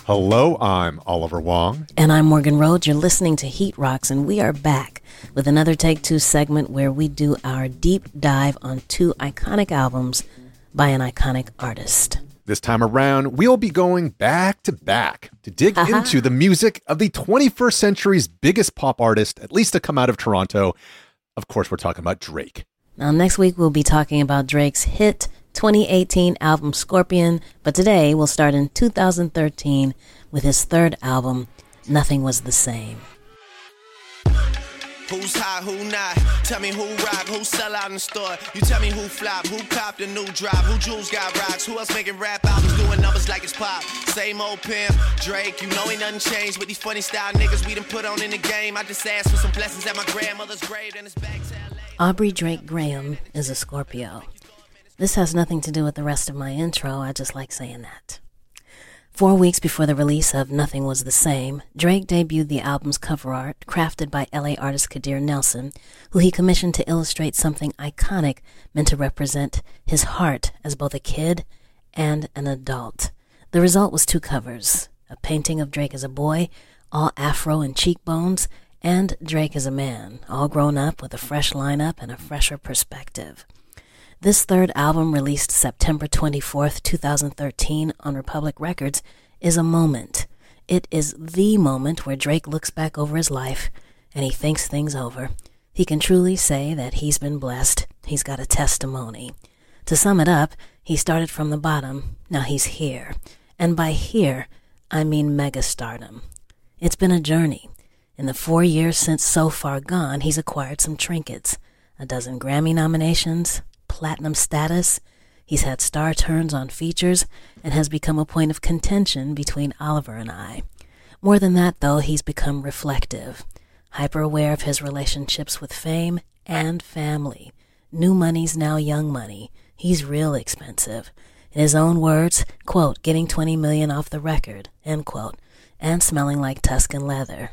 Hello, I'm Oliver Wong. And I'm Morgan Rhodes. You're listening to Heat Rocks, and we are back with another Take Two segment where we do our deep dive on two iconic albums by an iconic artist. This time around, we'll be going back to back to dig into the music of the 21st century's biggest pop artist, at least to come out of Toronto. Of course, we're talking about Drake. Now, next week, we'll be talking about Drake's hit 2018 album Scorpion, but today we'll start in 2013 with his third album, Nothing Was the Same. Who's hot, who not? Tell me who rock, who sell out in the store. You tell me who flop, who copped a new drop, who jewels got rocks, who else making rap albums doing numbers like it's pop. Same old pimp, Drake, you know ain't nothing changed with these funny style niggas we done put on in the game. I just asked for some blessings at my grandmother's grave and it's back to LA. Aubrey Drake Graham is a Scorpio. This has nothing to do with the rest of my intro, I just like saying that. 4 weeks before the release of Nothing Was the Same, Drake debuted the album's cover art, crafted by LA artist Kadir Nelson, who he commissioned to illustrate something iconic meant to represent his heart as both a kid and an adult. The result was two covers, a painting of Drake as a boy, all afro and cheekbones, and Drake as a man, all grown up with a fresh lineup and a fresher perspective. This third album, released September 24th, 2013 on Republic Records, is a moment. It is the moment where Drake looks back over his life and he thinks things over. He can truly say that he's been blessed. He's got a testimony. To sum it up, he started from the bottom. Now he's here. And by here, I mean megastardom. It's been a journey. In the 4 years since So Far Gone, he's acquired some trinkets. 12 Grammy nominations, platinum status, he's had star turns on features, and has become a point of contention between Oliver and I. More than that, though, he's become reflective, hyper-aware of his relationships with fame and family. New money's now young money. He's real expensive. In his own words, quote, getting 20 million off the record, end quote, and smelling like Tuscan leather.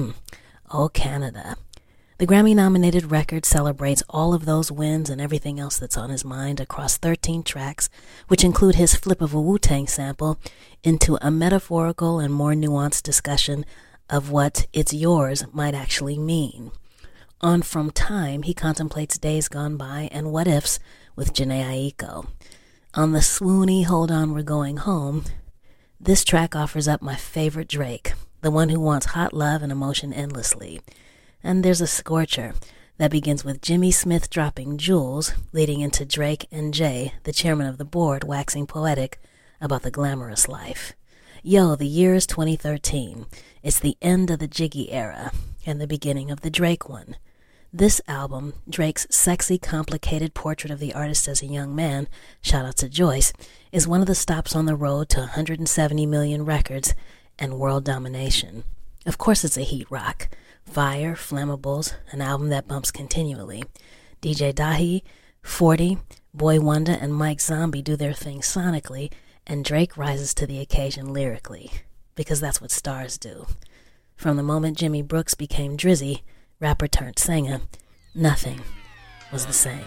Oh, Canada. The Grammy-nominated record celebrates all of those wins and everything else that's on his mind across 13 tracks, which include his flip of a Wu-Tang sample into a metaphorical and more nuanced discussion of what "it's yours" might actually mean. On From Time, he contemplates days gone by and what-ifs with Jhené Aiko. On the swoony Hold On We're Going Home, this track offers up my favorite Drake, the one who wants hot love and emotion endlessly. And there's a scorcher that begins with Jimmy Smith dropping jewels, leading into Drake and Jay, the chairman of the board, waxing poetic about the glamorous life. Yo, the year is 2013. It's the end of the Jiggy era and the beginning of the Drake one. This album, Drake's sexy, complicated portrait of the artist as a young man, shout out to Joyce, is one of the stops on the road to 170 million records and world domination. Of course it's a heat rock. Fire, Flammables, an album that bumps continually. DJ Dahi, 40, Boy Wonder, and Mike Zombie do their thing sonically, and Drake rises to the occasion lyrically, because that's what stars do. From the moment Jimmy Brooks became Drizzy, rapper turned singer, nothing was the same.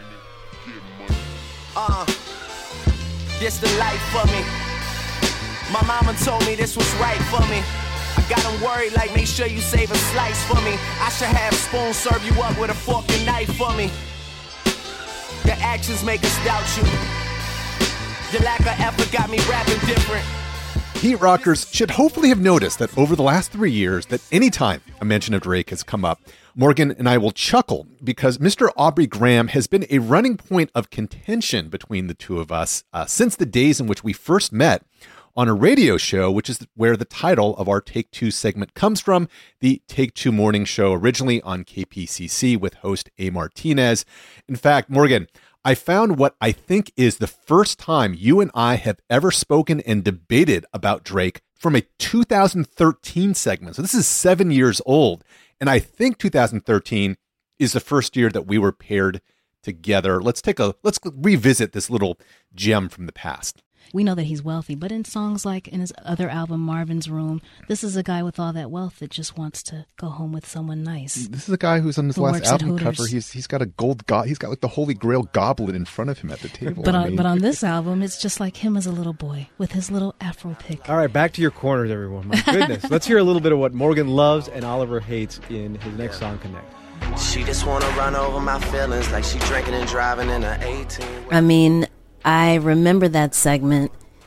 This the life for me. My mama told me this was right for me. I got them worried like make sure you save a slice for me. I should have a spoon serve you up with a fork and knife for me. Your actions make us doubt you. Your lack of effort got me rapping different. Heat Rockers should hopefully have noticed that over the last 3 years that anytime a mention of Drake has come up, Morgan and I will chuckle because Mr. Aubrey Graham has been a running point of contention between the two of us since the days in which we first met on a radio show, which is where the title of our Take Two segment comes from, the Take Two Morning Show, originally on KPCC with host A. Martinez. In fact, Morgan, I found what I think is the first time you and I have ever spoken and debated about Drake from a 2013 segment. So this is 7 years old. And I think 2013 is the first year that we were paired together. Let's revisit this little gem from the past. We know that he's wealthy, but in songs like in his other album, Marvin's Room, this is a guy with all that wealth that just wants to go home with someone nice. This is a guy who's on his last album cover. He's got a he's got like the Holy Grail goblet in front of him at the table. But on this album, it's just like him as a little boy with his little afro pick. All right, back to your corners, everyone. My goodness. Let's hear a little bit of what Morgan loves and Oliver hates in his next song, Connect. She just wanna run over my feelings like she drinking and driving in a 18. I mean, I remember that segment,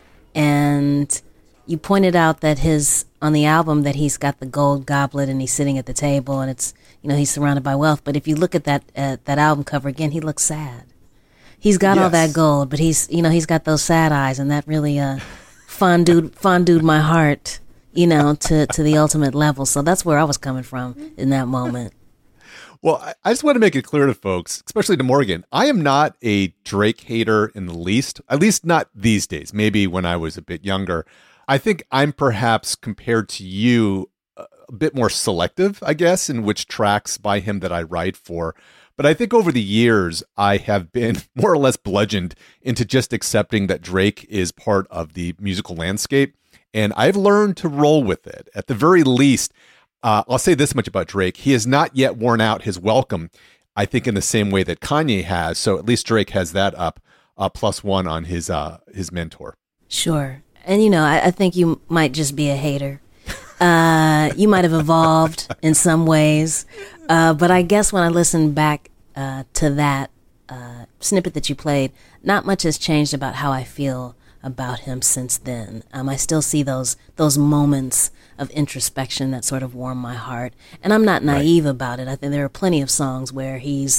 and you pointed out that on the album that he's got the gold goblet and he's sitting at the table and it's, he's surrounded by wealth. But if you look at that album cover again, he looks sad. He's got all that gold, but he's got those sad eyes, and that really fondue my heart, to the ultimate level. So that's where I was coming from in that moment. Well, I just want to make it clear to folks, especially to Morgan, I am not a Drake hater in the least, at least not these days. Maybe when I was a bit younger. I think I'm perhaps, compared to you, a bit more selective, I guess, in which tracks by him that I write for. But I think over the years, I have been more or less bludgeoned into just accepting that Drake is part of the musical landscape. And I've learned to roll with it. At the very least, I'll say this much about Drake. He has not yet worn out his welcome, I think, in the same way that Kanye has. So at least Drake has that up +1 on his mentor. Sure. And, I think you might just be a hater. You might have evolved in some ways. But I guess when I listen back to that snippet that you played, not much has changed about how I feel about him since then. I still see those moments of introspection that sort of warm my heart. And I'm not naive about it. I think there are plenty of songs where he's,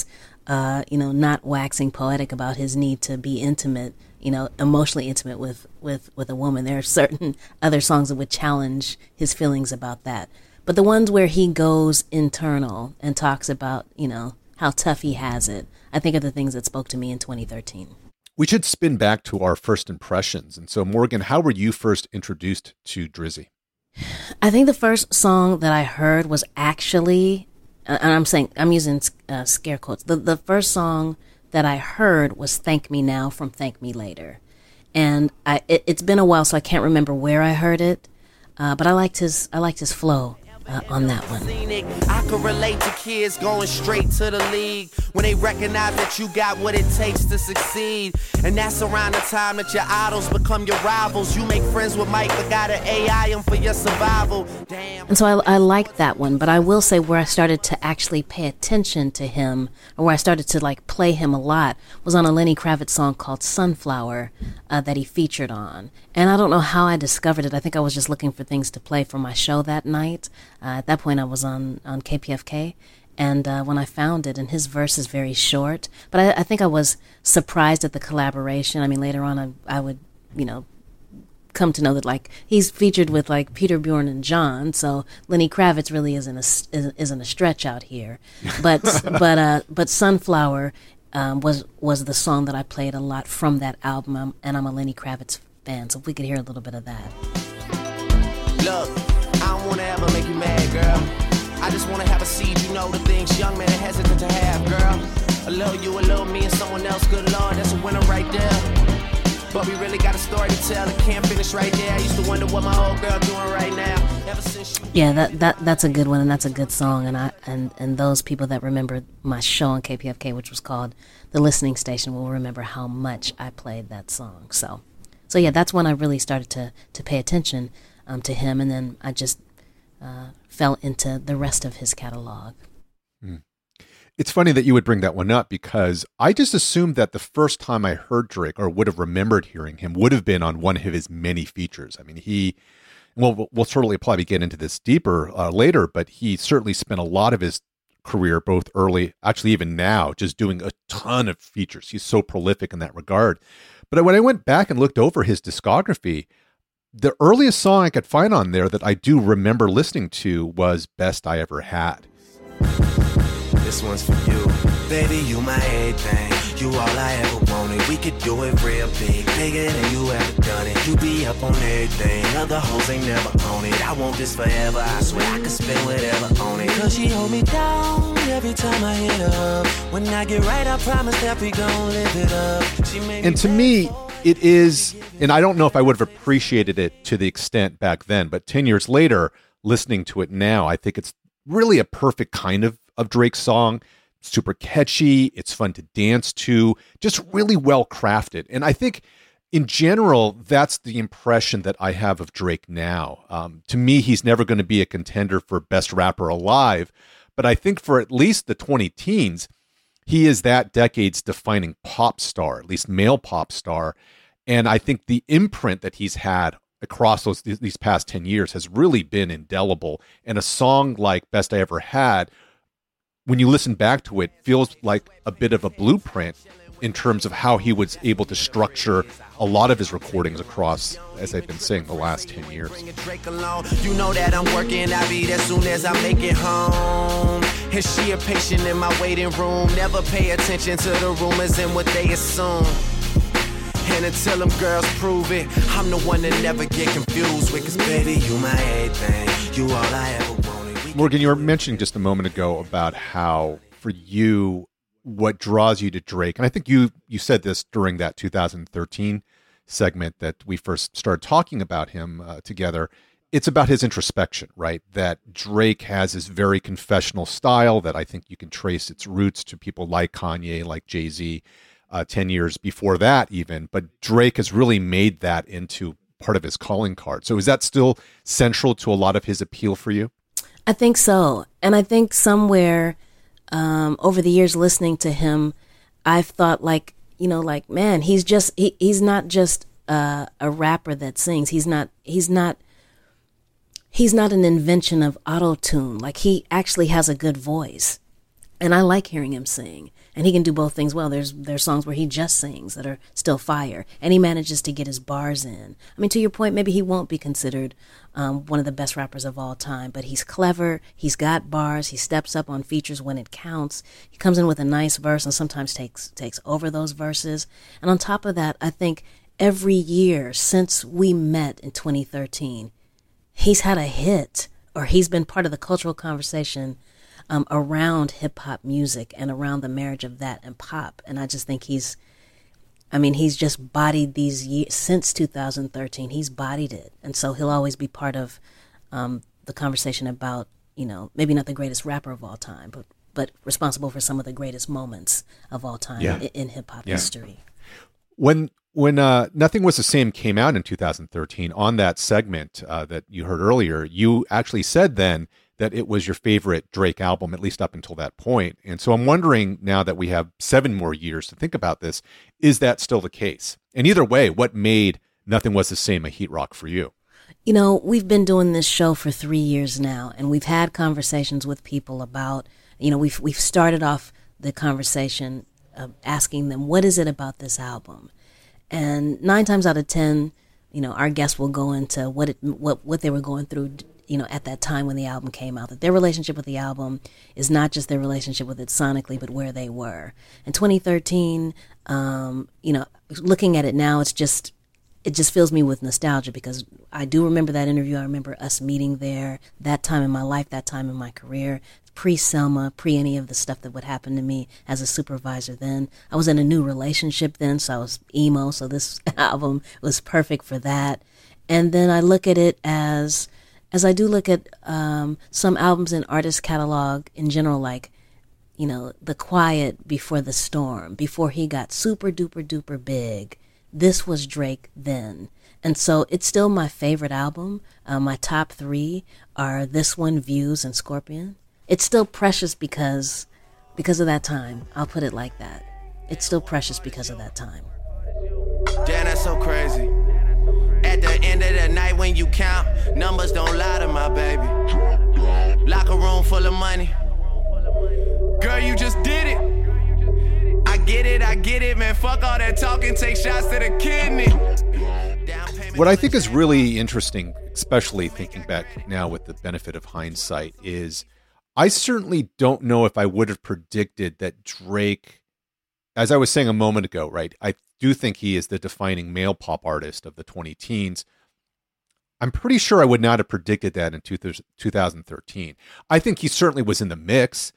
not waxing poetic about his need to be intimate, emotionally intimate with a woman. There are certain other songs that would challenge his feelings about that. But the ones where he goes internal and talks about, how tough he has it, I think are the things that spoke to me in 2013. We should spin back to our first impressions. And so, Morgan, how were you first introduced to Drizzy? I think the first song that I heard was actually, and I'm using scare quotes. The first song that I heard was "Thank Me Now" from "Thank Me Later," and it's been a while, so I can't remember where I heard it. But I liked his flow on that one. I can relate to kids going straight to the league when they recognize that you got what it takes to succeed. And that's around the time that your idols become your rivals. You make friends with Mike, but gotta AI him for your survival. Damn. And so I liked that one, but I will say where I started to actually pay attention to him, or where I started to play him a lot, was on a Lenny Kravitz song called Sunflower that he featured on. And I don't know how I discovered it. I think I was just looking for things to play for my show that night. At that point, I was on KPFK, and when I found it, and his verse is very short, but I think I was surprised at the collaboration. I mean, later on, I would, come to know that he's featured with Peter, Bjorn, and John, so Lenny Kravitz really isn't a stretch out here. But but Sunflower was the song that I played a lot from that album, and I'm a Lenny Kravitz fan, so if we could hear a little bit of that. Look, I don't wanna ever make you mad, girl. I just wanna have a seed, the things young men are hesitant to have, girl. A little you, a little me, and someone else, good Lord, that's a winner right there. But we really got a story to tell, it can't finish right there. I used to wonder what my old girl doing right now. Ever since that's a good one, and that's a good song, and those people that remember my show on KPFK, which was called The Listening Station, will remember how much I played that song. So yeah, that's when I really started to pay attention to him, and then I just fell into the rest of his catalog. It's funny that you would bring that one up, because I just assumed that the first time I heard Drake, or would have remembered hearing him, would have been on one of his many features. I mean, we'll certainly probably get into this deeper later, but he certainly spent a lot of his career, both early, actually even now, just doing a ton of features. He's so prolific in that regard. But when I went back and looked over his discography, the earliest song I could find on there that I do remember listening to was Best I Ever Had. This one's for you. Baby, you my everything. You all I ever wanted. it. We could do it real big, bigger than you ever done it. You be up on everything, other hoes ain't never on it. I want this forever, I swear I could spend whatever on it. Cause she hold me down every time I hit her up. When I get right, I promise that we gon' live it up. She made And to me, it is, and I don't know if I would have appreciated it to the extent back then, but 10 years later, listening to it now, I think it's really a perfect kind of Drake's song. Super catchy, it's fun to dance to, just really well crafted. And I think in general, that's the impression that I have of Drake now. To me, he's never going to be a contender for best rapper alive, but I think for at least the 2010s, he is that decade's defining pop star, at least male pop star. And I think the imprint that he's had across these past 10 years has really been indelible. And a song like Best I Ever Had, when you listen back to it, feels like a bit of a blueprint in terms of how he was able to structure a lot of his recordings across, as I've been saying, the last 10 years. You know that I'm working, I'll be there soon as I make it home. And she a patient in my waiting room. Never pay attention to the rumors and what they assume. And until them girls prove it, I'm the one that never get confused with. Cause baby, you my everything, you all I ever wanted. Morgan, you were mentioning just a moment ago about how, for you, what draws you to Drake, and I think you said this during that 2013 segment that we first started talking about him together, it's about his introspection, right? That Drake has this very confessional style that I think you can trace its roots to people like Kanye, like Jay-Z, 10 years before that even, but Drake has really made that into part of his calling card. So is that still central to a lot of his appeal for you? I think so. And I think somewhere over the years listening to him, I've thought man, he's not just a rapper that sings. He's not an invention of auto-tune. Like, he actually has a good voice. And I like hearing him sing. And he can do both things well. There's songs where he just sings that are still fire. And he manages to get his bars in. I mean, to your point, maybe he won't be considered one of the best rappers of all time. But he's clever. He's got bars. He steps up on features when it counts. He comes in with a nice verse and sometimes takes over those verses. And on top of that, I think every year since we met in 2013, he's had a hit, or he's been part of the cultural conversation around hip-hop music and around the marriage of that and pop. And I just think he's just bodied these years. Since 2013, he's bodied it. And so he'll always be part of the conversation about, maybe not the greatest rapper of all time, but responsible for some of the greatest moments of all time in hip-hop history. When Nothing Was the Same came out in 2013, on that segment that you heard earlier, you actually said then that it was your favorite Drake album, at least up until that point. And so I'm wondering, now that we have 7 more years to think about this, is that still the case? And either way, what made Nothing Was the Same a heat rock for you? We've been doing this show for 3 years now, and we've had conversations with people about, we've started off the conversation asking them, what is it about this album? And 9 times out of 10, our guests will go into what they were going through, at that time when the album came out, that their relationship with the album is not just their relationship with it sonically, but where they were. In 2013, looking at it now, it just fills me with nostalgia, because I do remember that interview. I remember us meeting there, that time in my life, that time in my career, pre-Selma, pre any of the stuff that would happen to me as a supervisor then. I was in a new relationship then, so I was emo, so this album was perfect for that. And then I look at it as I do look at some albums in artist catalog in general, like, The Quiet Before the Storm, before he got super duper duper big. This was Drake then. And so it's still my favorite album. My top 3 are this one, Views, and Scorpion. It's still precious because of that time. I'll put it like that. It's still precious because of that time. Damn, that's so crazy. At the end of the night when you count, numbers don't lie to my baby. Locker room full of money. Girl, you just did it. I get it, man. Fuck all that talking, take shots to the kidney. What I think is really interesting, especially thinking back now with the benefit of hindsight, is I certainly don't know if I would have predicted that Drake, as I was saying a moment ago, right, I do think he is the defining male pop artist of the 20 teens. I'm pretty sure I would not have predicted that in 2013. I think he certainly was in the mix.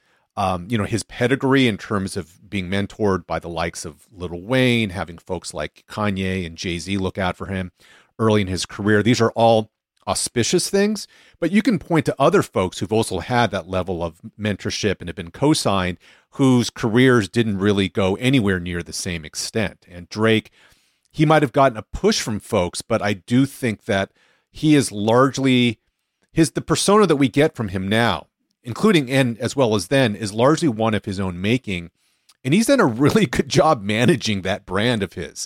His pedigree in terms of being mentored by the likes of Lil Wayne, having folks like Kanye and Jay-Z look out for him early in his career. These are all auspicious things, but you can point to other folks who've also had that level of mentorship and have been co-signed, whose careers didn't really go anywhere near the same extent. And Drake, he might have gotten a push from folks, but I do think that he is largely the persona that we get from him now, including and as well as then, is largely one of his own making. And he's done a really good job managing that brand of his.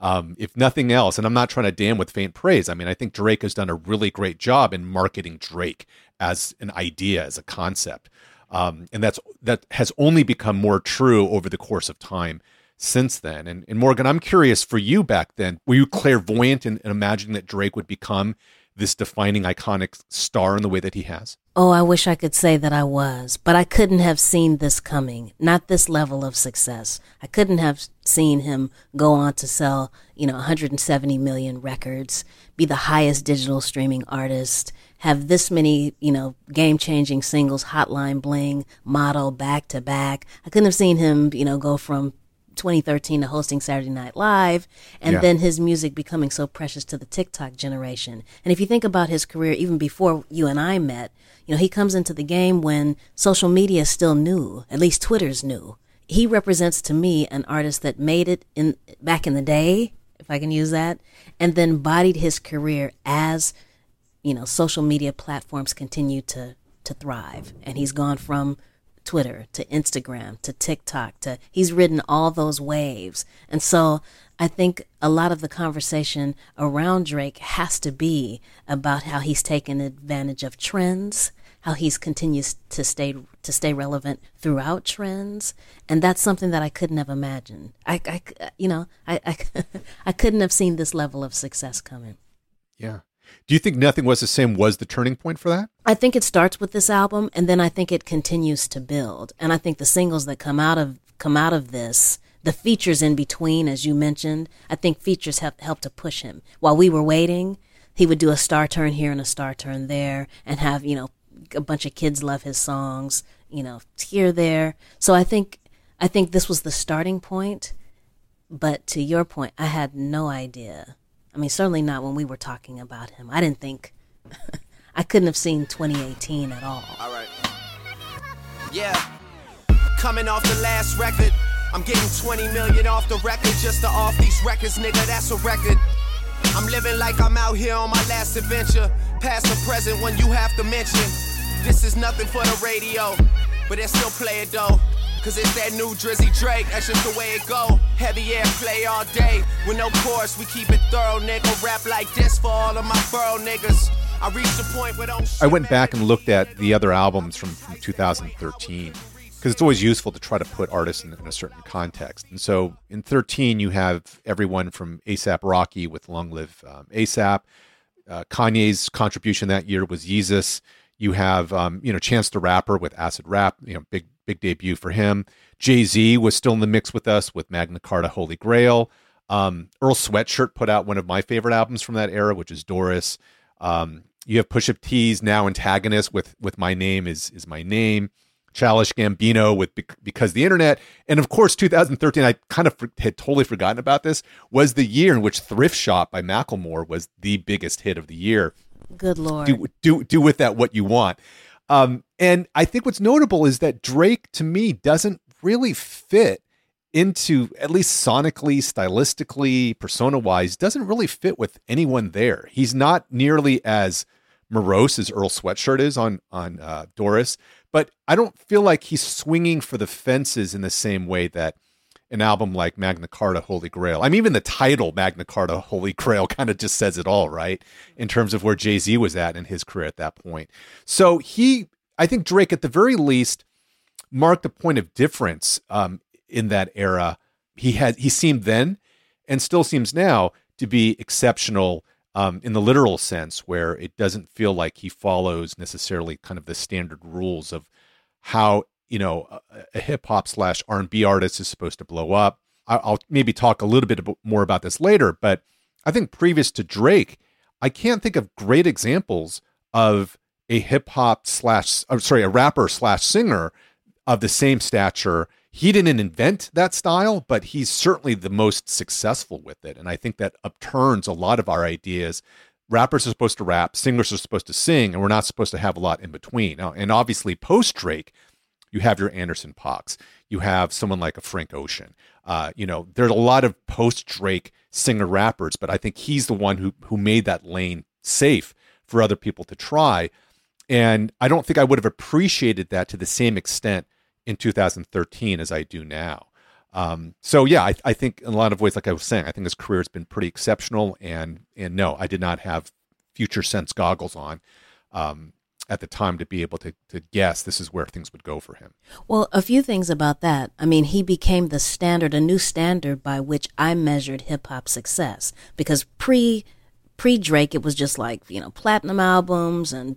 If nothing else, and I'm not trying to damn with faint praise. I mean, I think Drake has done a really great job in marketing Drake as an idea, as a concept. And that has only become more true over the course of time since then. And Morgan, I'm curious, for you back then, were you clairvoyant in imagining that Drake would become this defining iconic star in the way that he has? Oh, I wish I could say that I was, but I couldn't have seen this coming, not this level of success. I couldn't have seen him go on to sell, 170 million records, be the highest digital streaming artist, have this many, game-changing singles, Hotline Bling, Model, back to back. I couldn't have seen him, go from 2013 to hosting Saturday Night Live, and then his music becoming so precious to the TikTok generation. And if you think about his career, even before you and I met, he comes into the game when social media is still new, at least Twitter's new. He represents to me an artist that made it back in the day, if I can use that, and then bodied his career as, social media platforms continue to thrive. And he's gone from Twitter to Instagram to TikTok he's ridden all those waves. And so I think a lot of the conversation around Drake has to be about how he's taken advantage of trends, how he's continues to stay relevant throughout trends. And that's something that I couldn't have imagined. I couldn't have seen this level of success coming. Yeah. Do you think Nothing Was the Same was the turning point for that? I think it starts with this album, and then I think it continues to build. And I think the singles that come out of this, the features in between, as you mentioned, I think features help to push him. While we were waiting, he would do a star turn here and a star turn there, and have a bunch of kids love his songs, here, there. So I think this was the starting point. But to your point, I had no idea. I mean, certainly not when we were talking about him. I didn't think, I couldn't have seen 2018 at all. All right. Yeah. Coming off the last record, I'm getting 20 million off the record just to off these records, nigga, that's a record. I'm living like I'm out here on my last adventure. Past or present when you have to mention. This is nothing for the radio, but they still play it though. Cause it's that new Drizzy Drake, that's just the way it go. Heavy airplay all day, with no chorus, we keep it thorough, nigga. Rap like this for all of my borough niggas. I reached the point where don't I went back and looked at the other albums from 2013, because it's always useful to try to put artists in a certain context. And so in 13, you have everyone from A$AP Rocky with Long Live A$AP. Kanye's contribution that year was Yeezus. You have, Chance the Rapper with Acid Rap, big debut for him. Jay-Z was still in the mix with us with Magna Carta, Holy Grail. Earl Sweatshirt put out one of my favorite albums from that era, which is Doris. You have Pusha T's now Antagonist with My Name is My Name. Childish Gambino with Because the Internet. And of course, 2013, I kind of had totally forgotten about this, was the year in which Thrift Shop by Macklemore was the biggest hit of the year. Good Lord. Do with that what you want. And I think what's notable is that Drake, to me, doesn't really fit into, at least sonically, stylistically, persona-wise, doesn't really fit with anyone there. He's not nearly as morose as Earl Sweatshirt is on Doris, but I don't feel like he's swinging for the fences in the same way that an album like Magna Carta, Holy Grail. I mean, even the title Magna Carta, Holy Grail kind of just says it all, right? In terms of where Jay-Z was at in his career at that point. So I think Drake, at the very least, marked a point of difference in that era. He seemed then, and still seems now, to be exceptional in the literal sense, where it doesn't feel like he follows necessarily kind of the standard rules of how, a hip hop / R&B artist is supposed to blow up. I'll maybe talk a little bit more about this later, but I think previous to Drake, I can't think of great examples of a a rapper slash singer of the same stature. He didn't invent that style, but he's certainly the most successful with it. And I think that upturns a lot of our ideas. Rappers are supposed to rap, singers are supposed to sing, and we're not supposed to have a lot in between. Now, and obviously post Drake, you have your Anderson .Paaks. You have someone like a Frank Ocean. There's a lot of post Drake singer rappers, but I think he's the one who made that lane safe for other people to try. And I don't think I would have appreciated that to the same extent in 2013 as I do now. I think in a lot of ways, like I was saying, I think his career has been pretty exceptional. And no, I did not have future sense goggles on at the time to be able to guess this is where things would go for him. Well, a few things about that. I mean, he became the standard, a new standard by which I measured hip hop success, because pre-Drake, it was just like, platinum albums and,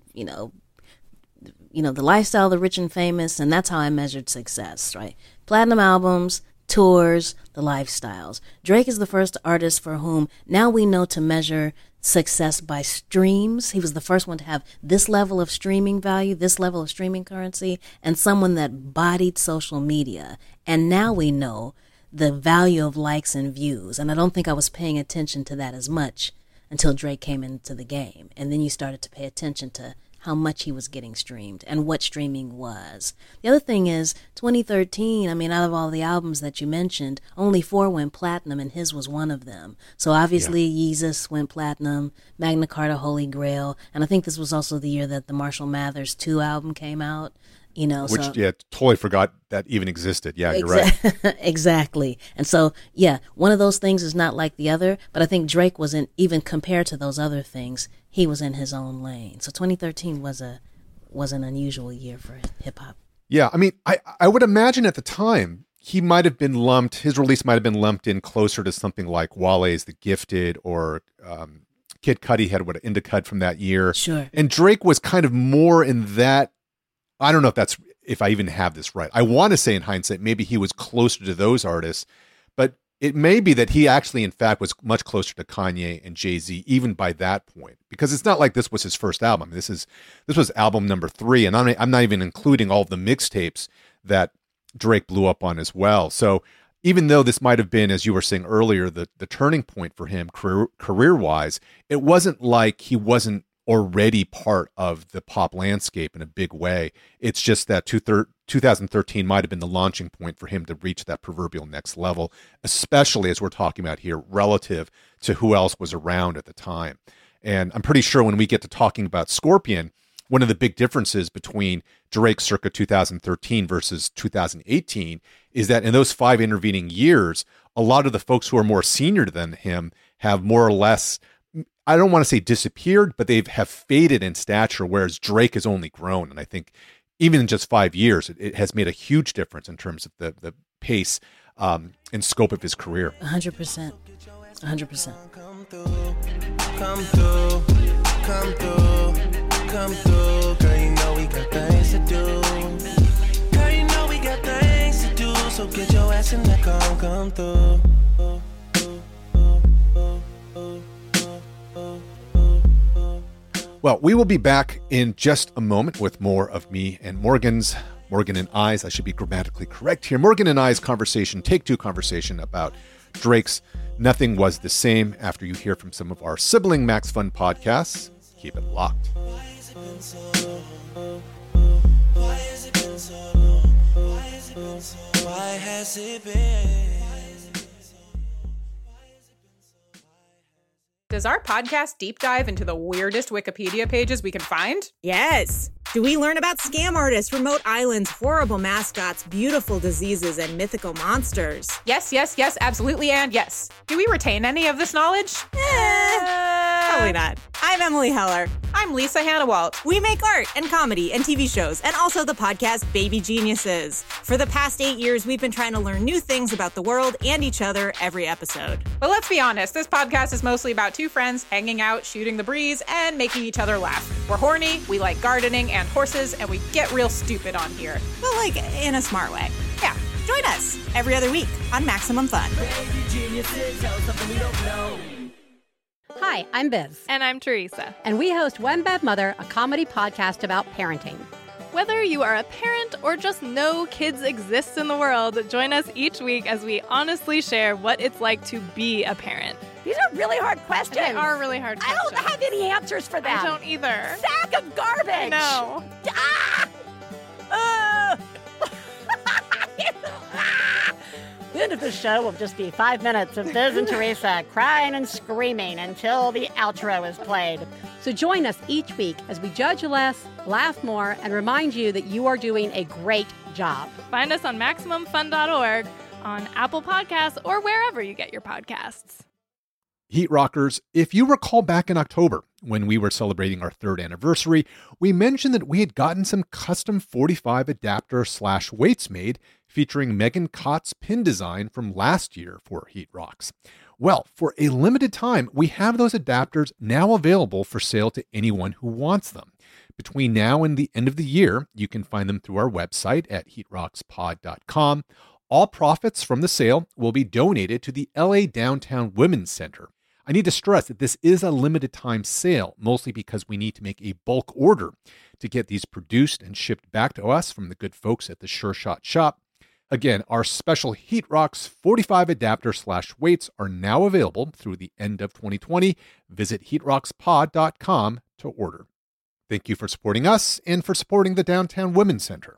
the lifestyle of the rich and famous, and that's how I measured success, right? Platinum albums, tours, the lifestyles. Drake is the first artist for whom now we know to measure success by streams. He was the first one to have this level of streaming value, this level of streaming currency, and someone that bodied social media. And now we know the value of likes and views. And I don't think I was paying attention to that as much until Drake came into the game. And then you started to pay attention to how much he was getting streamed and what streaming was. The other thing is 2013, out of all the albums that you mentioned, only 4 went platinum and his was one of them. So obviously Yeezus went platinum, Magna Carta, Holy Grail, and I think this was also the year that the Marshall Mathers 2 album came out. Totally forgot that even existed. Yeah, you're right. Exactly. And so, one of those things is not like the other, but I think Drake wasn't, even compared to those other things, he was in his own lane. So 2013 was an unusual year for hip hop. Yeah, I would imagine at the time, his release might have been lumped in closer to something like Wale's The Gifted, or Kid Cudi had Indica from that year. Sure. And Drake was kind of more in that. I don't know if I even have this right. I want to say in hindsight, maybe he was closer to those artists, but it may be that he actually, in fact, was much closer to Kanye and Jay-Z even by that point, because it's not like this was his first album. This was album number 3, and I'm not even including all of the mixtapes that Drake blew up on as well. So even though this might have been, as you were saying earlier, the turning point for him career-wise, it wasn't like he wasn't already part of the pop landscape in a big way. It's just that 2013 might have been the launching point for him to reach that proverbial next level, especially as we're talking about here relative to who else was around at the time. And I'm pretty sure when we get to talking about Scorpion, one of the big differences between Drake circa 2013 versus 2018 is that in those 5 intervening years, a lot of the folks who are more senior than him have more or less, I don't want to say disappeared, but they have faded in stature, whereas Drake has only grown. And I think even in just 5 years, it has made a huge difference in terms of the pace and scope of his career. 100%. 100%. Come through, girl, you know we got things to do. Girl, you know we got things to do, so get your ass in the car, come through. Well, we will be back in just a moment with more of me and Morgan and I's, I should be grammatically correct here, Morgan and I's conversation, Take Two conversation about Drake's Nothing Was the Same, after you hear from some of our sibling Max Fun podcasts. Keep it locked. Why has it been so long? Why has it been so long? Why has it been so long? Why has it been? Does our podcast deep dive into the weirdest Wikipedia pages we can find? Yes. Do we learn about scam artists, remote islands, horrible mascots, beautiful diseases, and mythical monsters? Yes, absolutely, and yes. Do we retain any of this knowledge? Probably not. I'm Emily Heller. I'm Lisa Hannawalt. We make art and comedy and TV shows, and also the podcast Baby Geniuses. For the past 8 years, we've been trying to learn new things about the world and each other every episode. But let's be honest, this podcast is mostly about 2 friends hanging out, shooting the breeze, and making each other laugh. We're horny, we like gardening and horses, and we get real stupid on here. But in a smart way. Yeah. Join us every other week on Maximum Fun. Hi, I'm Biz. And I'm Teresa. And we host One Bad Mother, a comedy podcast about parenting. Whether you are a parent or just know kids exist in the world, join us each week as we honestly share what it's like to be a parent. These are really hard questions. They are really hard questions. I don't have any answers for them. I don't either. Sack of garbage. No. The end of the show will just be 5 minutes of Biz and Teresa crying and screaming until the outro is played. So join us each week as we judge less, laugh more, and remind you that you are doing a great job. Find us on MaximumFun.org, on Apple Podcasts, or wherever you get your podcasts. Heat Rockers, if you recall back in October, when we were celebrating our 3rd anniversary, we mentioned that we had gotten some custom 45 adapter/weights made featuring Megan Cott's pin design from last year for Heat Rocks. Well, for a limited time, we have those adapters now available for sale to anyone who wants them. Between now and the end of the year, you can find them through our website at heatrockspod.com. All profits from the sale will be donated to the LA Downtown Women's Center. I need to stress that this is a limited time sale, mostly because we need to make a bulk order to get these produced and shipped back to us from the good folks at the Sure Shot Shop. Again, our special Heat Rocks 45 adapter/weights are now available through the end of 2020. Visit heatrockspod.com to order. Thank you for supporting us and for supporting the Downtown Women's Center.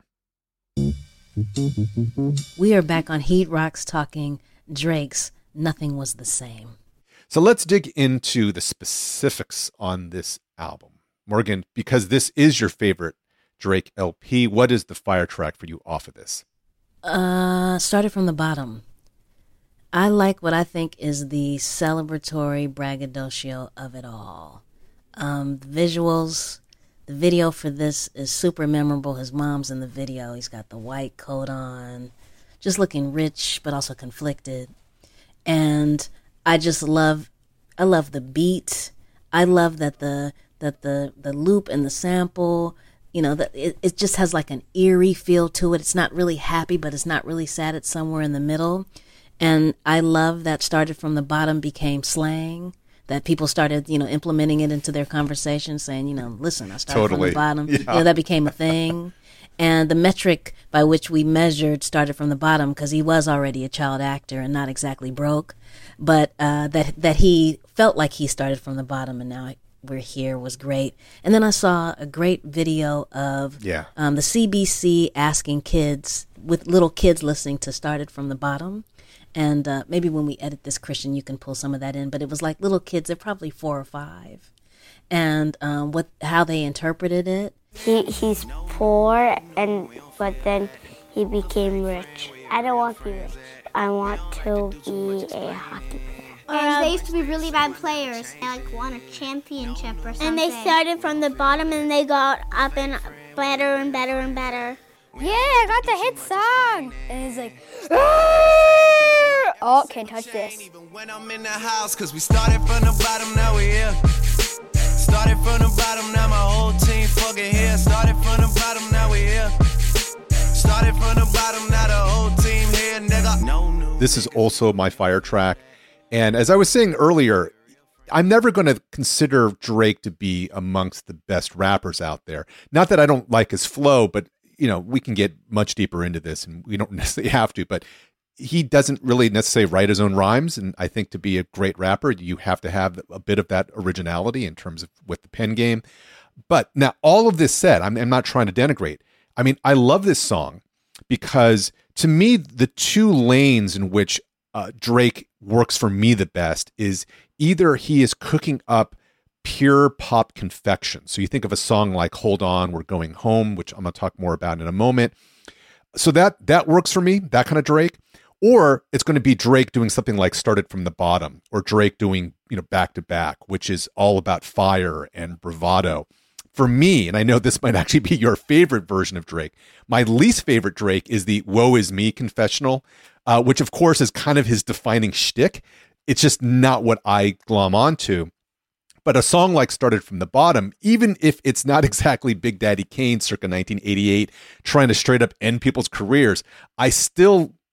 We are back on Heat Rocks talking Drake's Nothing Was the Same. So let's dig into the specifics on this album. Morgan, because this is your favorite Drake LP, what is the fire track for you off of this? Started from the bottom. I like what I think is the celebratory braggadocio of it all. The visuals, the video for this is super memorable. His mom's in the video. He's got the white coat on, just looking rich, but also conflicted. And I love the beat. I love that the loop and the sample, you know, that it just has like an eerie feel to it. It's not really happy, but it's not really sad. It's somewhere in the middle. And I love that Started From the Bottom became slang, that people started, you know, implementing it into their conversation, saying, you know, listen, I started from the bottom. Yeah. You know, that became a thing. And the metric by which we measured Started From the Bottom, because he was already a child actor and not exactly broke, but that he felt like he started from the bottom and now we're here, was great. And then I saw a great video of the CBC asking kids, with little kids listening to Started From the Bottom. And maybe when we edit this, Christian, you can pull some of that in. But it was like little kids, they're probably 4 or 5. And how they interpreted it. He's poor, but then he became rich. I don't want to be rich. I want to be a hockey player. And they used to be really bad players. They won a championship or something. And they started from the bottom and they got up and better and better and better. Yeah, I got the hit song. And it's like, oh, can't touch this. When I'm in the house, cause we started from the bottom, now we here. Started from the bottom, now my whole team fucking here. Started from the bottom, now we here. Started from the bottom, now the whole team here, nigga. No. This is also my fire track. And as I was saying earlier, I'm never going to consider Drake to be amongst the best rappers out there. Not that I don't like his flow, but, you know, we can get much deeper into this and we don't necessarily have to, but he doesn't really necessarily write his own rhymes. And I think to be a great rapper, you have to have a bit of that originality in terms of with the pen game. But now all of this said, I'm not trying to denigrate. I mean, I love this song because to me, the two lanes in which Drake works for me the best is either he is cooking up pure pop confection. So you think of a song like Hold On, We're Going Home, which I'm going to talk more about in a moment. So that works for me, that kind of Drake. Or it's going to be Drake doing something like Started From the Bottom, or Drake doing, you know, Back to Back, which is all about fire and bravado. For me, and I know this might actually be your favorite version of Drake, my least favorite Drake is the Woe Is Me confessional, which of course is kind of his defining shtick. It's just not what I glom onto. But a song like Started From the Bottom, even if it's not exactly Big Daddy Kane circa 1988 trying to straight up end people's careers, I still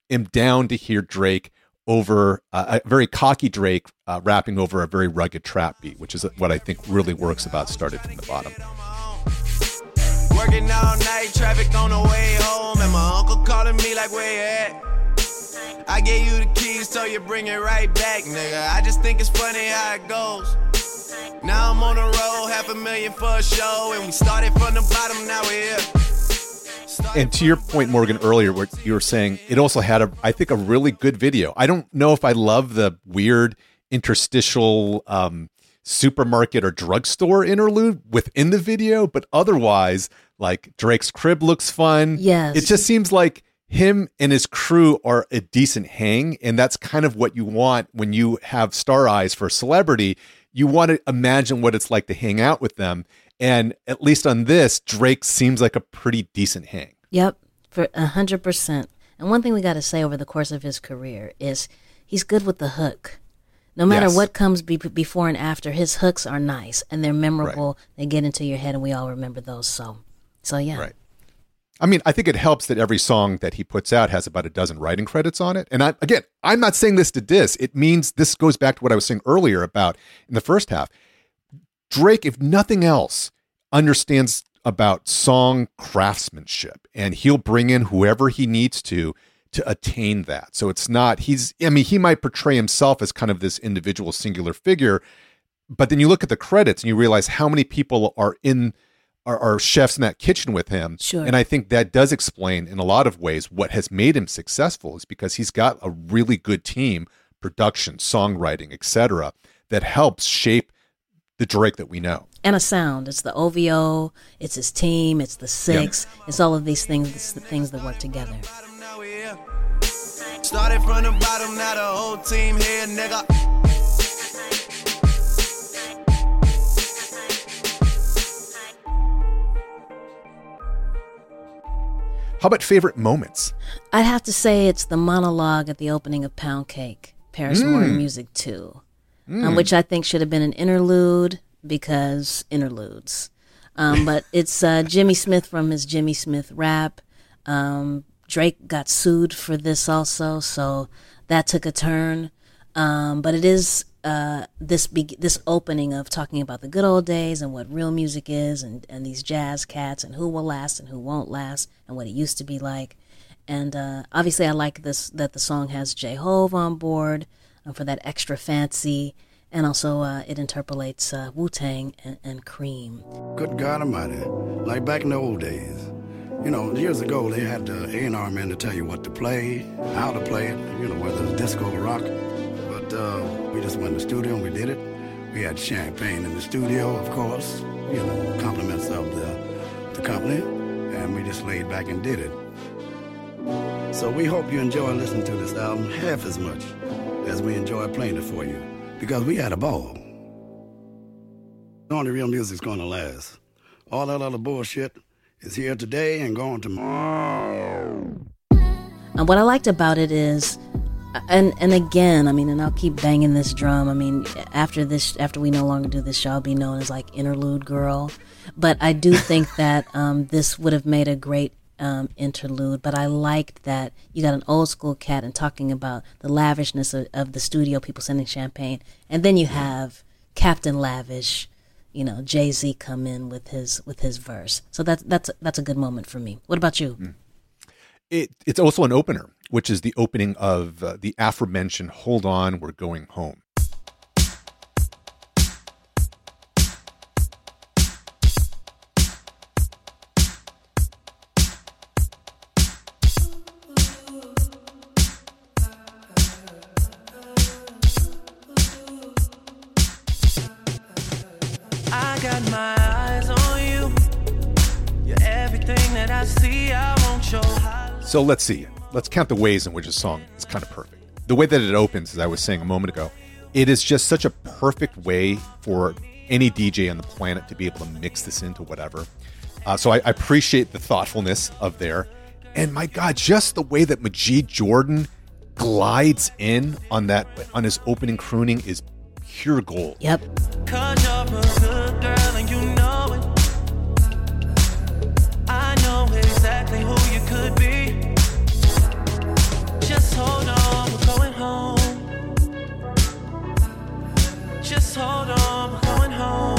am down to hear Drake over a very cocky Drake rapping over a very rugged trap beat, which is what I think really works about Started from the Bottom. Working all night, traffic on the way home, and my uncle calling me like, where you at? I gave you the keys, so you bring it right back, nigga. I just think it's funny how it goes. Now I'm on the road, $500,000 for a show, and we started from the bottom, now we're here. And to your point, Morgan, earlier, where you were saying it also had, I think, a really good video. I don't know if I love the weird interstitial supermarket or drugstore interlude within the video, but otherwise, like, Drake's crib looks fun. Yes. It just seems like him and his crew are a decent hang, and that's kind of what you want when you have star eyes for a celebrity. You want to imagine what it's like to hang out with them. And at least on this, Drake seems like a pretty decent hang. Yep, for 100%. And one thing we got to say over the course of his career is he's good with the hook. No matter what comes before and after, his hooks are nice and they're memorable. Right. They get into your head, and we all remember those. So yeah. Right. I mean, I think it helps that every song that he puts out has about a dozen writing credits on it. And I'm not saying this to diss. It means this goes back to what I was saying earlier about in the first half. Drake, if nothing else, understands about song craftsmanship, and he'll bring in whoever he needs to attain that. So it's not, he might portray himself as kind of this individual singular figure, but then you look at the credits and you realize how many people are chefs in that kitchen with him. Sure. And I think that does explain in a lot of ways what has made him successful, is because he's got a really good team, production, songwriting, etc., that helps shape the Drake that we know. And a sound. It's the OVO, it's his team, it's the Six, it's all of these things, it's the things that work together. Started from the bottom, now the whole team here, nigga. How about favorite moments? I'd have to say it's the monologue at the opening of Pound Cake, Paris Morning Music 2, which I think should have been an interlude, because interludes. But it's Jimmy Smith from his Jimmy Smith rap. Drake got sued for this also, so that took a turn. But it is this opening of talking about the good old days and what real music is, and these jazz cats, and who will last and who won't last, and what it used to be like. And obviously I like this, that the song has J-Hove on board for that extra fancy. And also, it interpolates Wu-Tang and Cream. Good God Almighty, like back in the old days. You know, years ago, they had the A&R man to tell you what to play, how to play it, whether it's disco or rock. But we just went in the studio and we did it. We had champagne in the studio, of course, compliments of the company. And we just laid back and did it. So we hope you enjoy listening to this album half as much as we enjoy playing it for you. Because we had a ball. Only real music's gonna last. All that other bullshit is here today and gone tomorrow. And what I liked about it is, and again, and I'll keep banging this drum. After we no longer do this show, I'll be known as like Interlude Girl. But I do think that this would have made a great interlude. But I liked that you got an old school cat and talking about the lavishness of the studio, people sending champagne, and then you have Captain Lavish, Jay-Z come in with his verse. So that's a good moment for me. What about you? It's also an opener, which is the opening of the aforementioned "Hold On, We're Going Home." So let's see. Let's count the ways in which a song is kind of perfect. The way that it opens, as I was saying a moment ago, it is just such a perfect way for any DJ on the planet to be able to mix this into whatever. So I appreciate the thoughtfulness of there. And my God, just the way that Majid Jordan glides in on his opening crooning is pure gold. Yep. 'Cause you're a good girl and you know it. I know exactly who you could be. Just hold on, we're going home.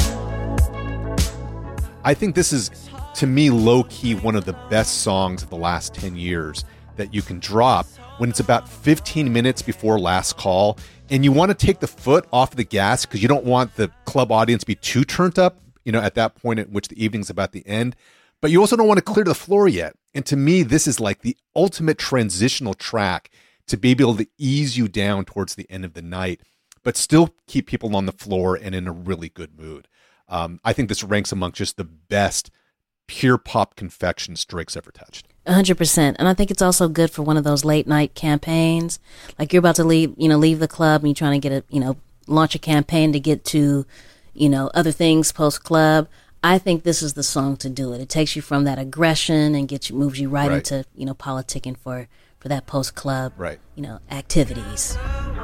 I think this is, to me, low-key one of the best songs of the last 10 years that you can drop when it's about 15 minutes before last call, and you want to take the foot off the gas because you don't want the club audience to be too turned up, at that point at which the evening's about to end. But you also don't want to clear the floor yet. And to me, this is like the ultimate transitional track to be able to ease you down towards the end of the night, but still keep people on the floor and in a really good mood. I think this ranks among just the best pure pop confections Drake's ever touched. 100%. And I think it's also good for one of those late night campaigns. Like you're about to leave the club and you're trying to get launch a campaign to get to, other things post club. I think this is the song to do it. It takes you from that aggression and moves you right into, politicking for that post club, activities.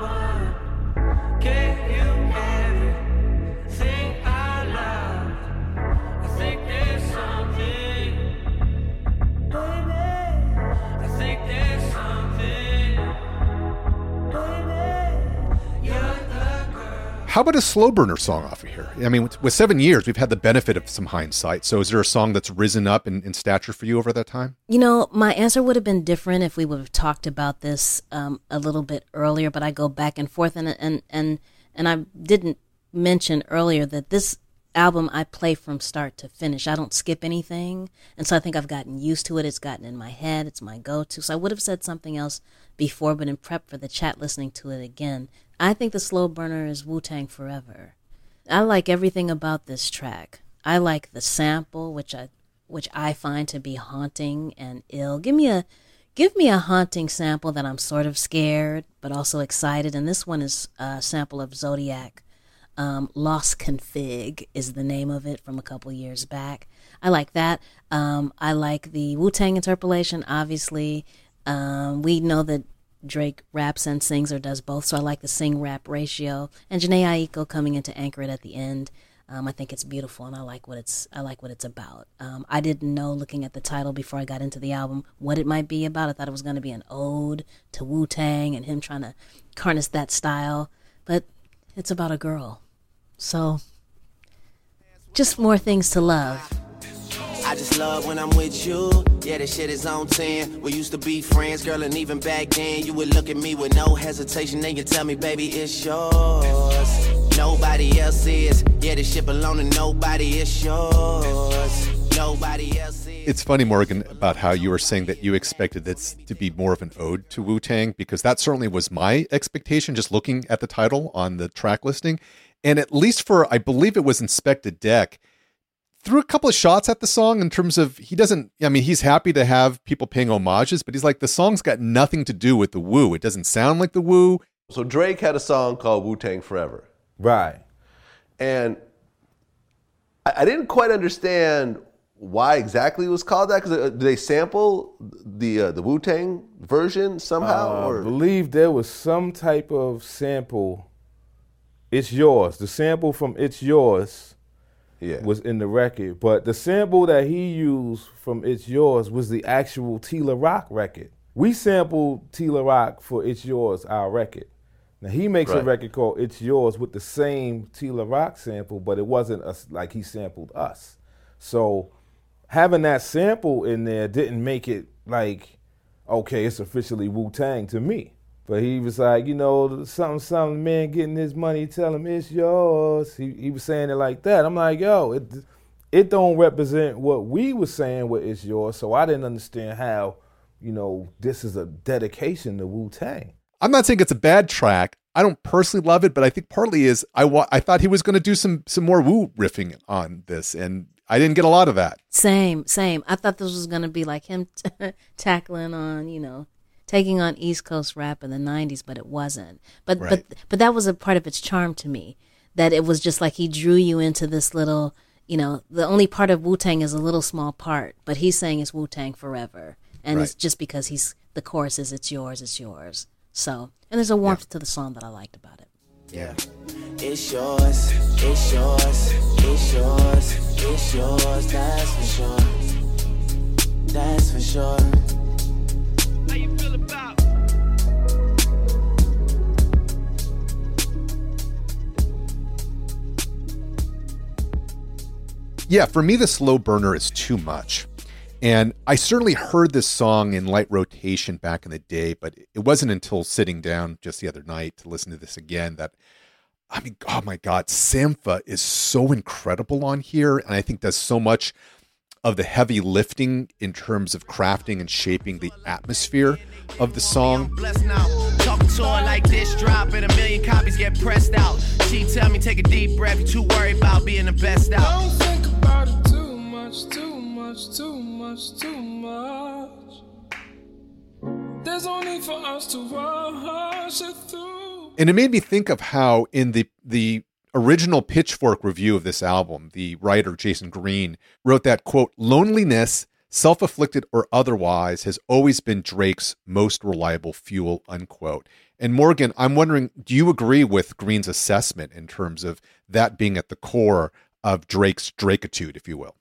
How about a slow burner song off of here? I mean, with 7 years, we've had the benefit of some hindsight. So is there a song that's risen up in stature for you over that time? My answer would have been different if we would have talked about this a little bit earlier, but I go back and forth. And I didn't mention earlier that this album I play from start to finish. I don't skip anything. And so I think I've gotten used to it. It's gotten in my head. It's my go-to. So I would have said something else before, but in prep for the chat, listening to it again, I think the slow burner is Wu-Tang Forever. I like everything about this track. I like the sample, which I find to be haunting and ill. Give me a haunting sample that I'm sort of scared but also excited. And this one is a sample of Zodiac. Lost Config is the name of it from a couple years back. I like that. I like the Wu-Tang interpolation, obviously. We know that Drake raps and sings or does both, so I like the sing-rap ratio. And Jhené Aiko coming in to anchor it at the end. I think it's beautiful, and I like what it's about. I didn't know, looking at the title before I got into the album, what it might be about. I thought it was going to be an ode to Wu-Tang and him trying to harness that style. But it's about a girl. So, just more things to love. I just love when I'm with you. Yeah, this shit is on 10. We used to be friends, girl, and even back then you would look at me with no hesitation and you tell me, baby, it's yours. Nobody else is. Yeah, this shit belong to nobody. It's yours. Nobody else is. It's funny, Morgan, about how you were saying that you expected this to be more of an ode to Wu-Tang, because that certainly was my expectation just looking at the title on the track listing. And at least for, I believe it was Inspector Deck, threw a couple of shots at the song in terms of he's happy to have people paying homages, but he's like, the song's got nothing to do with the Wu. It doesn't sound like the Wu. So Drake had a song called Wu-Tang Forever. Right. And I didn't quite understand why exactly it was called that, because did they sample the Wu-Tang version somehow? I believe there was some type of sample. It's Yours. The sample from It's Yours was in the record. But the sample that he used from It's Yours was the actual Tila Rock record. We sampled Tila Rock for It's Yours, our record. Now, he makes a record called It's Yours with the same Tila Rock sample, but it wasn't like he sampled us. So having that sample in there didn't make it like, okay, it's officially Wu-Tang to me. But he was like, something, man getting his money, tell him it's yours. He was saying it like that. I'm like, yo, it don't represent what we were saying with It's Yours. So I didn't understand how, this is a dedication to Wu-Tang. I'm not saying it's a bad track. I don't personally love it, but I think partly is I thought he was going to do some more Wu riffing on this, and I didn't get a lot of that. Same. I thought this was going to be like him tackling on, taking on East Coast rap in the 90s, but it wasn't. But that was a part of its charm to me, that it was just like he drew you into this little, the only part of Wu-Tang is a little small part, but he's saying it's Wu-Tang Forever. And it's just because the chorus is it's yours. So, and there's a warmth to the song that I liked about it. Yeah. It's yours, it's yours, it's yours, it's yours, that's for sure. That's for sure. How you feel about? Yeah, for me, the slow burner is too much. And I certainly heard this song in light rotation back in the day, but it wasn't until sitting down just the other night to listen to this again that, I mean, oh my God, Sampha is so incredible on here. And I think does so much of the heavy lifting in terms of crafting and shaping the atmosphere of the song. Talking to her like this, drop and 1 million copies get pressed out. She tell me take a deep breath, you too worried about being the best out. Don't think about it too much, too much, too much, too much. There's no need for us to rush it through. And it made me think of how in the original Pitchfork review of this album, the writer Jason Green wrote that, quote, loneliness, self-afflicted or otherwise, has always been Drake's most reliable fuel, unquote. And Morgan, I'm wondering, do you agree with Green's assessment in terms of that being at the core of Drake's Drakeitude, if you will?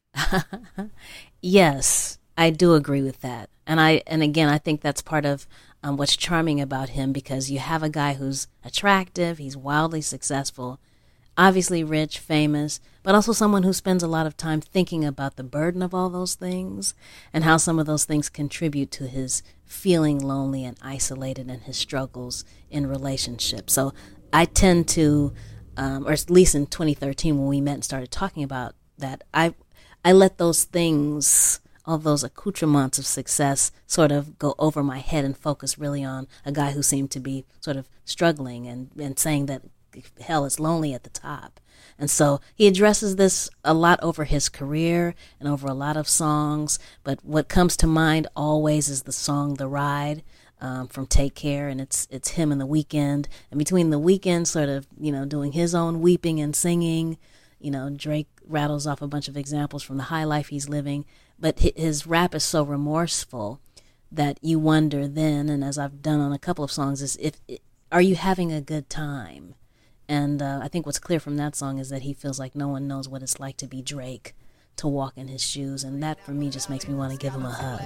Yes, I do agree with that. And again, I think that's part of what's charming about him, because you have a guy who's attractive, he's wildly successful, obviously rich, famous, but also someone who spends a lot of time thinking about the burden of all those things and how some of those things contribute to his feeling lonely and isolated and his struggles in relationships. So I tend to, or at least in 2013 when we met and started talking about that, I let those things, all those accoutrements of success, sort of go over my head and focus really on a guy who seemed to be sort of struggling and saying that hell, it's lonely at the top. And so he addresses this a lot over his career and over a lot of songs. But what comes to mind always is the song "The Ride" from Take Care, and it's him and The Weeknd. And between The Weeknd sort of, doing his own weeping and singing, Drake rattles off a bunch of examples from the high life he's living. But his rap is so remorseful that you wonder then, and as I've done on a couple of songs, is are you having a good time? And I think what's clear from that song is that he feels like no one knows what it's like to be Drake, to walk in his shoes. And that, for me, just makes me want to give him a hug.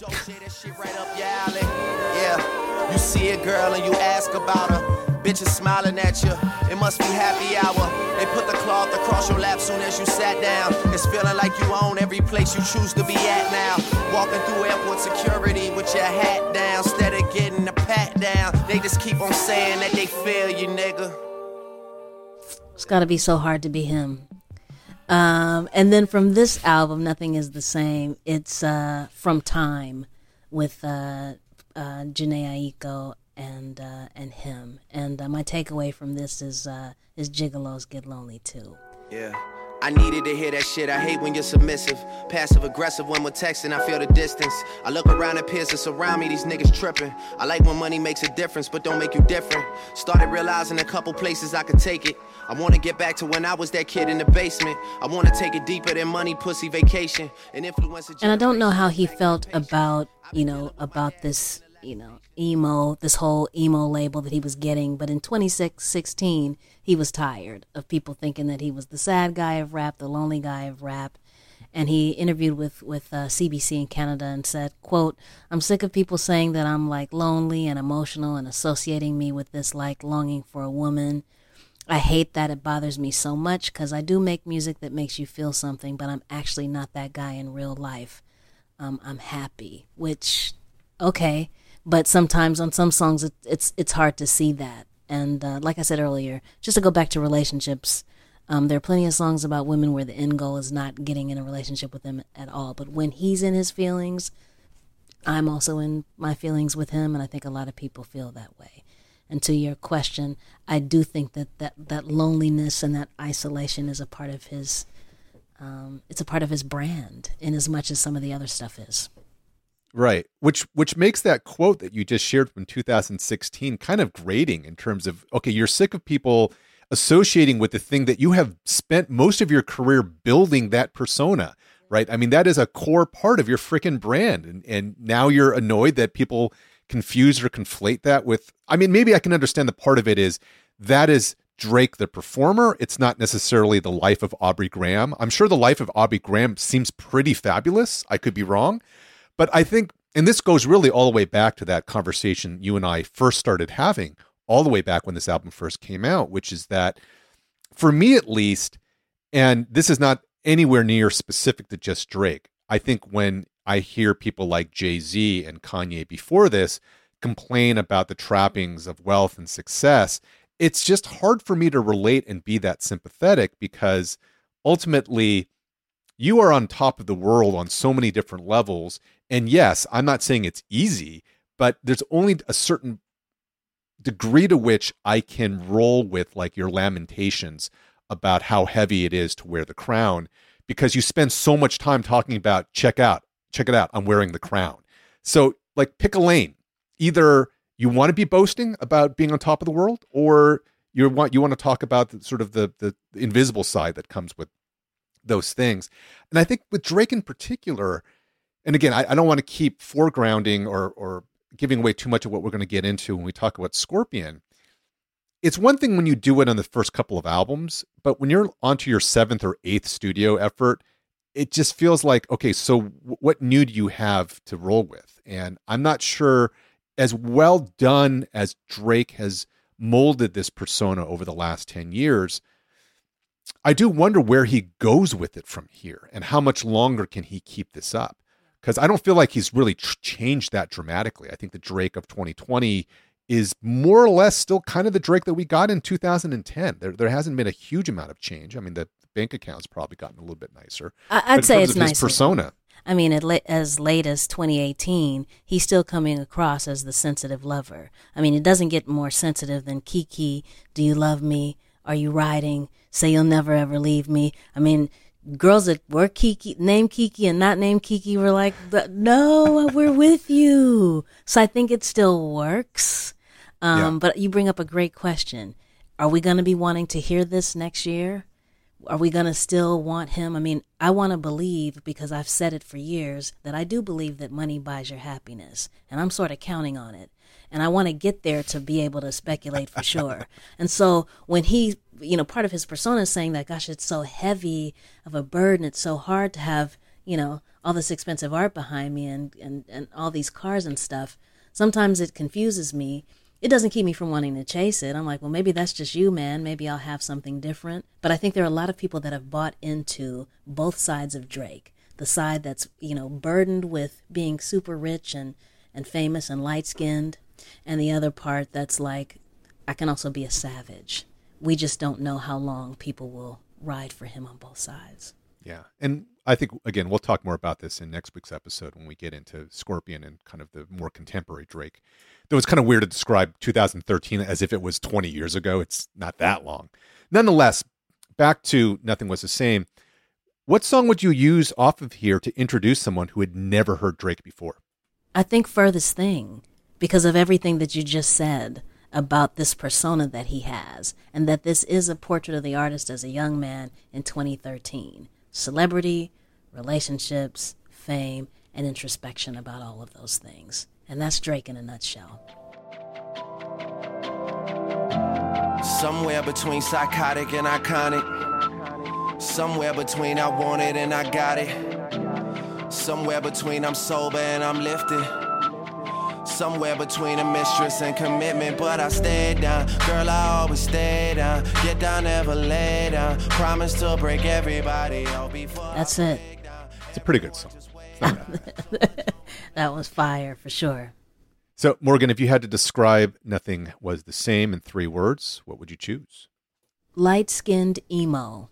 Yeah, you see a girl and you ask about her. Bitches smiling at you. It must be happy hour. They put the cloth across your lap soon as you sat down. It's feeling like you own every place you choose to be at now. Walking through airport security with your hat down. Instead of getting a pat down, they just keep on saying that they feel you, nigga. It's got to be so hard to be him. And then from this album, Nothing Is the Same, it's From Time with Jhené Aiko and him. And my takeaway from this is Gigolos Get Lonely Too. Yeah. I needed to hear that shit. I hate when you're submissive. Passive aggressive when we're texting, I feel the distance. I look around at peers that surround me, these niggas tripping. I like when money makes a difference, but don't make you different. Started realizing a couple places I could take it. I want to get back to when I was that kid in the basement. I want to take it deeper than money, pussy, vacation, and influence. And I don't know how he felt about, about this, emo, this whole emo label that he was getting. But in 2016, he was tired of people thinking that he was the sad guy of rap, the lonely guy of rap. And he interviewed with CBC in Canada and said, quote, "I'm sick of people saying that I'm like lonely and emotional and associating me with this like longing for a woman. I hate that. It bothers me so much because I do make music that makes you feel something, but I'm actually not that guy in real life. I'm happy," which, okay. But sometimes on some songs, it's hard to see that. And like I said earlier, just to go back to relationships, there are plenty of songs about women where the end goal is not getting in a relationship with them at all. But when he's in his feelings, I'm also in my feelings with him, and I think a lot of people feel that way. And to your question, I do think that loneliness and that isolation is a part of his, it's a part of his brand in as much as some of the other stuff is. Right. Which makes that quote that you just shared from 2016 kind of grating in terms of, okay, you're sick of people associating with the thing that you have spent most of your career building that persona, right? I mean, that is a core part of your freaking brand. And now you're annoyed that people confuse or conflate that with, I mean, maybe I can understand the part of it is that is Drake the performer. It's not necessarily the life of Aubrey Graham. I'm sure the life of Aubrey Graham seems pretty fabulous. I could be wrong. But I think, and this goes really all the way back to that conversation you and I first started having, all the way back when this album first came out, which is that, for me at least, and this is not anywhere near specific to just Drake. I think when I hear people like Jay-Z and Kanye before this complain about the trappings of wealth and success, it's just hard for me to relate and be that sympathetic, because ultimately you are on top of the world on so many different levels. And yes, I'm not saying it's easy, but there's only a certain degree to which I can roll with, like, your lamentations about how heavy it is to wear the crown, because you spend so much time talking about, check it out, I'm wearing the crown. So, like, pick a lane. Either you want to be boasting about being on top of the world, or you want to talk about the invisible side that comes with those things. And I think with Drake in particular, and again, I don't want to keep foregrounding or giving away too much of what we're going to get into when we talk about Scorpion. It's one thing when you do it on the first couple of albums, but when you're onto your 7th or 8th studio effort, it just feels like, okay, so what new do you have to roll with? And I'm not sure, as well done as Drake has molded this persona over the last 10 years, I do wonder where he goes with it from here, and how much longer can he keep this up? Because I don't feel like he's really changed that dramatically. I think the Drake of 2020 is more or less still kind of the Drake that we got in 2010. There hasn't been a huge amount of change. I mean, the bank account's probably gotten a little bit nicer. I'd say it's nicer. Persona. I mean, as late as 2018, he's still coming across as the sensitive lover. I mean, it doesn't get more sensitive than Kiki, Do You Love Me? Are You Riding? Say You'll Never Ever Leave Me. I mean, girls that were Kiki, named Kiki and not named Kiki, were like, no, we're with you. So I think it still works. But you bring up a great question. Are we going to be wanting to hear this next year? Are we going to still want him? I mean, I want to believe, because I've said it for years, that I do believe that money buys your happiness. And I'm sort of counting on it. And I want to get there to be able to speculate for sure. And so when he, part of his persona is saying that, gosh, it's so heavy of a burden. It's so hard to have, all this expensive art behind me and all these cars and stuff. Sometimes it confuses me. It doesn't keep me from wanting to chase it. I'm like, well, maybe that's just you, man. Maybe I'll have something different. But I think there are a lot of people that have bought into both sides of Drake. The side that's, burdened with being super rich and famous and light-skinned. And the other part that's like, I can also be a savage. We just don't know how long people will ride for him on both sides. Yeah. And I think, again, we'll talk more about this in next week's episode when we get into Scorpion and kind of the more contemporary Drake. Though it's kind of weird to describe 2013 as if it was 20 years ago. It's not that long. Nonetheless, back to Nothing Was the Same. What song would you use off of here to introduce someone who had never heard Drake before? I think Furthest Thing, because of everything that you just said about this persona that he has, and that this is a portrait of the artist as a young man in 2013. Celebrity, relationships, fame, and introspection about all of those things. And that's Drake in a nutshell. Somewhere between psychotic and iconic. Somewhere between I want it and I got it. Somewhere between I'm sober and I'm lifted. Somewhere between a mistress and commitment, but I stayed down. Girl, I always stay down. Get down, never lay down. Promise to break everybody out before. That's it. It's a pretty good song. That was fire for sure. So, Morgan, if you had to describe Nothing Was the Same in 3 words, what would you choose? Light-skinned emo.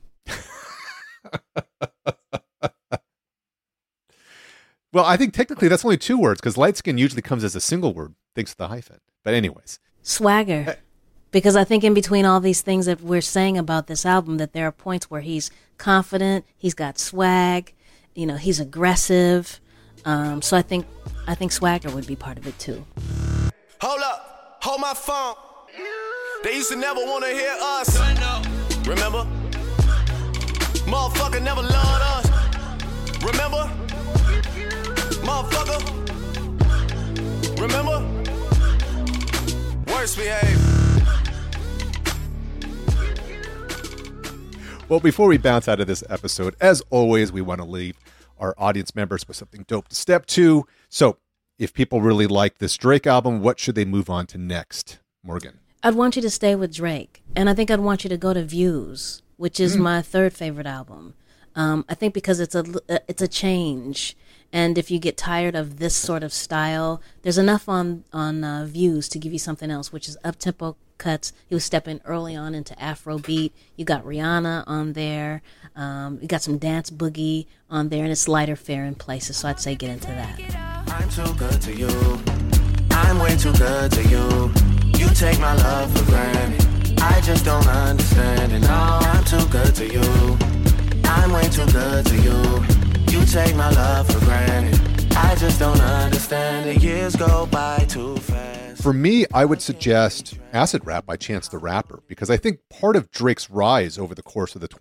Well, I think technically that's only 2 words, because light skin usually comes as a single word, thanks to the hyphen. But anyways. Swagger. Because I think in between all these things that we're saying about this album, that there are points where he's confident, he's got swag, he's aggressive. So I think swagger would be part of it too. Hold up, hold my phone. They used to never want to hear us. Remember? Motherfucker never loved us. Remember? Motherfucker. Remember? Worst behavior. Well, before we bounce out of this episode, as always, we want to leave our audience members with something dope to step to. So, if people really like this Drake album, what should they move on to next? Morgan. I'd want you to stay with Drake. And I think I'd want you to go to Views, which is my 3rd favorite album. I think because it's a change. And if you get tired of this sort of style, there's enough on Views to give you something else, which is up-tempo cuts. He was stepping early on into Afrobeat. You got Rihanna on there. You got some dance boogie on there, and it's lighter fare in places. So I'd say get into that. I'm too good to you. I'm way too good to you. You take my love for granted. I just don't understand it. No, I'm too good to you. I'm way too good to you. You take my love for granted. I just don't understand it. Years go by too fast. For me, I would suggest Acid Rap by Chance the Rapper, because I think part of Drake's rise over the course of the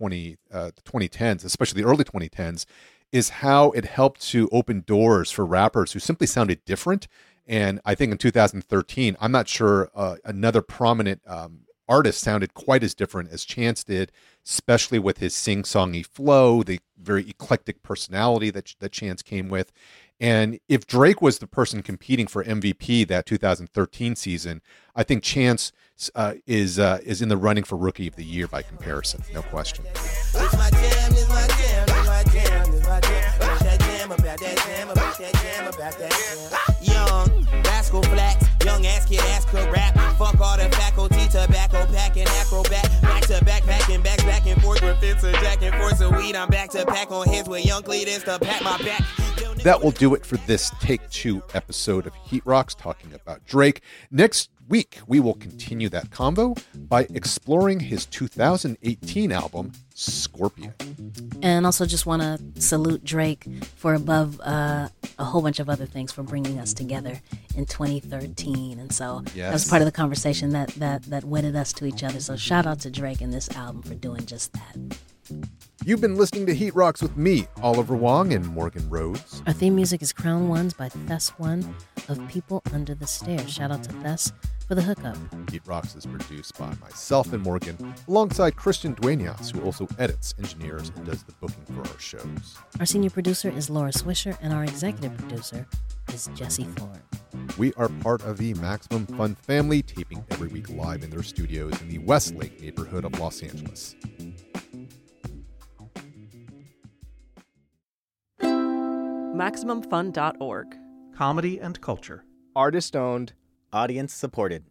2010s, especially the early 2010s, is how it helped to open doors for rappers who simply sounded different. And I think in 2013, I'm not sure another prominent artist sounded quite as different as Chance did, especially with his sing-songy flow, the very eclectic personality that Chance came with. And if Drake was the person competing for MVP that 2013 season, I think Chance is in the running for Rookie of the Year by comparison, no question. It's my jam, it's my jam, it's my jam, it's my jam. About that jam, about that jam, about that jam, about that jam. Young, rascal flat, young ass kid, ass could rap. Fuck all the faculty, tobacco packing, acrobat. Back to back, packing, back and forth with fits and jack and forth of weed. I'm back to pack on his with young Cletus to pat my back. That will do it for this Take 2 episode of Heat Rocks, talking about Drake. Next week, we will continue that convo by exploring his 2018 album, Scorpion. And also just want to salute Drake for above a whole bunch of other things for bringing us together in 2013. And so that was part of the conversation that wedded us to each other. So shout out to Drake and this album for doing just that. You've been listening to Heat Rocks with me, Oliver Wong, and Morgan Rhodes. Our theme music is Crown Ones by Thess One of People Under the Stairs. Shout out to Thess for the hookup. Heat Rocks is produced by myself and Morgan, alongside Christian Duenas, who also edits, engineers, and does the booking for our shows. Our senior producer is Laura Swisher, and our executive producer is Jesse Thorne. We are part of the Maximum Fun family, taping every week live in their studios in the Westlake neighborhood of Los Angeles. MaximumFun.org. Comedy and culture. Artist owned. Audience supported.